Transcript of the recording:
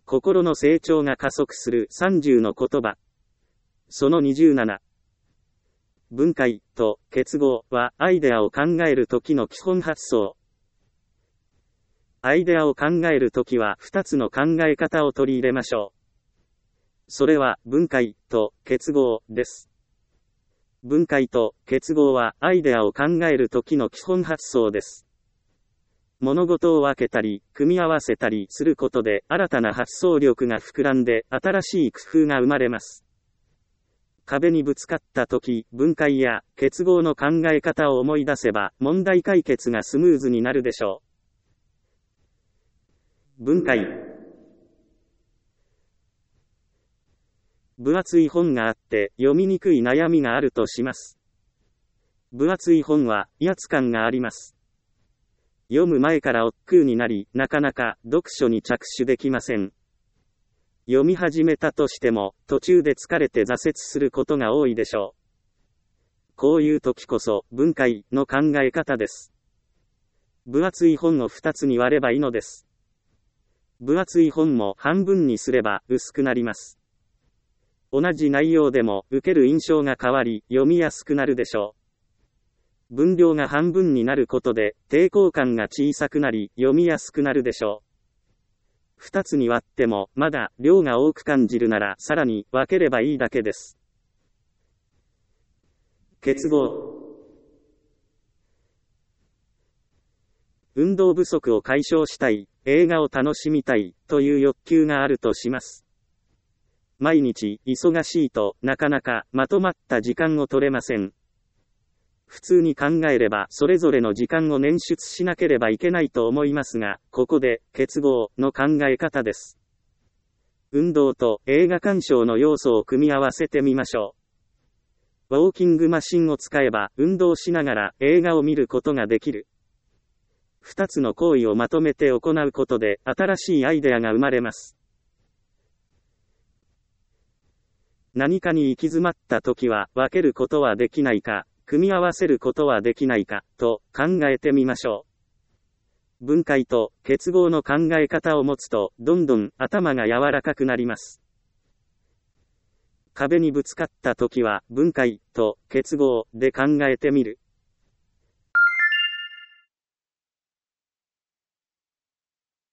心の成長が加速する30の言葉。その27。分解と結合はアイデアを考えるときの基本発想。アイデアを考えるときは2つの考え方を取り入れましょう。それは分解と結合です。分解と結合はアイデアを考えるときの基本発想です。物事を分けたり、組み合わせたりすることで新たな発想力が膨らんで新しい工夫が生まれます。壁にぶつかったとき、分解や結合の考え方を思い出せば問題解決がスムーズになるでしょう。分解。分厚い本があって読みにくい悩みがあるとします。分厚い本は威圧感があります。読む前から億劫になり、なかなか読書に着手できません。読み始めたとしても、途中で疲れて挫折することが多いでしょう。こういう時こそ、分解の考え方です。分厚い本を2つに割ればいいのです。分厚い本も半分にすれば薄くなります。同じ内容でも受ける印象が変わり、読みやすくなるでしょう。分量が半分になることで、抵抗感が小さくなり、読みやすくなるでしょう。2つに割っても、まだ量が多く感じるなら、さらに分ければいいだけです。結合。運動不足を解消したい、映画を楽しみたい、という欲求があるとします。毎日、忙しいとなかなかまとまった時間を取れません。普通に考えればそれぞれの時間を捻出しなければいけないと思いますが、ここで結合の考え方です。運動と映画鑑賞の要素を組み合わせてみましょう。ウォーキングマシンを使えば運動しながら映画を見ることができる。2つの行為をまとめて行うことで新しいアイデアが生まれます。何かに行き詰まった時は分けることはできないか、組み合わせることはできないか、と考えてみましょう。分解と結合の考え方を持つと、どんどん頭が柔らかくなります。壁にぶつかった時は、分解と結合で考えてみる。